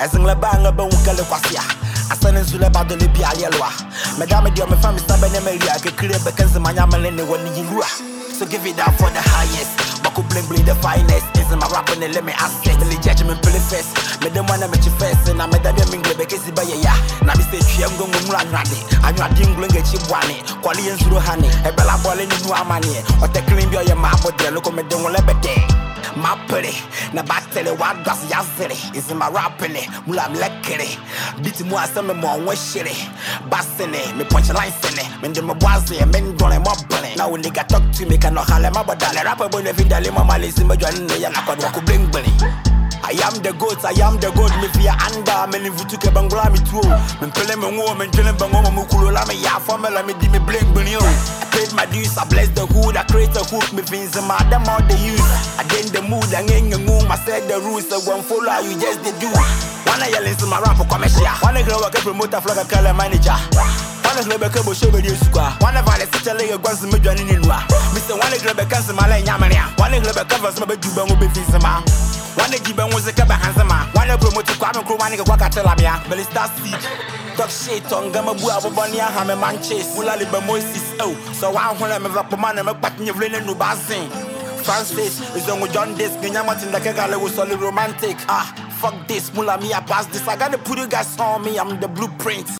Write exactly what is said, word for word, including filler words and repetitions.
As in La Banga Bunka Quasia. I send in Zula Badoli Pialua. Madame Dio, my family, Sabanemeria, I clear because my Yamalene when you are. So give it up for the highest. Baku bling bling the finest. Isn't my rapping and let me ask it. The judgment pull first. Made them wanna make you first. And I made them mingle because it's by ya. Now we say, I'm going to run ready. I'm not dingling a chip one. Quality and through honey. A bella ball in new money. Or the clean your map with the look of me, don't let me day. My pretty, na battle what gas yazere is in my rapping it, mulam lekere, beat more some more wishing, bassine, me punch lines in it, when the mabazi and men don't mob bunny. Now when they got talk to me, cannot holler my but the rapper when every day my list in my journey, and I could bring bunny. I am the goat, I am the goat, me fear under, many of you took a bangla me too. When Pelem and woman, Jelen Bangoma Mukula, me ya formula, me di me blink bunny. I paid my dues, I bless the hood, I create a hook, me fins and madam all the use. I did the mood, and in the moon, I said the rules, I won't follow you, just did do. One of you listen my rap for commercial, one of you work a promoter, flag a color manager. One of the cable show with you square. One of the such a leg of guns in Mister Mister One of the cancer Malay Yamania. One of the covers my bedroom will be Fisama. One of the was a cabin handsoma. One of the promoted Kwame Krumani Wakatelamia. Melissa Seed. Talk shit on Gamabua Bonia Hammer Manchase. Mulali Bamoisis. Oh, so I want to have a man and a pattern of linen to Bazin. Francis is on with John Disc. Yamat in the Kagala was solid romantic. Ah, fuck this. Mulamia pass this. I gotta put you guys on me. I'm the blueprint.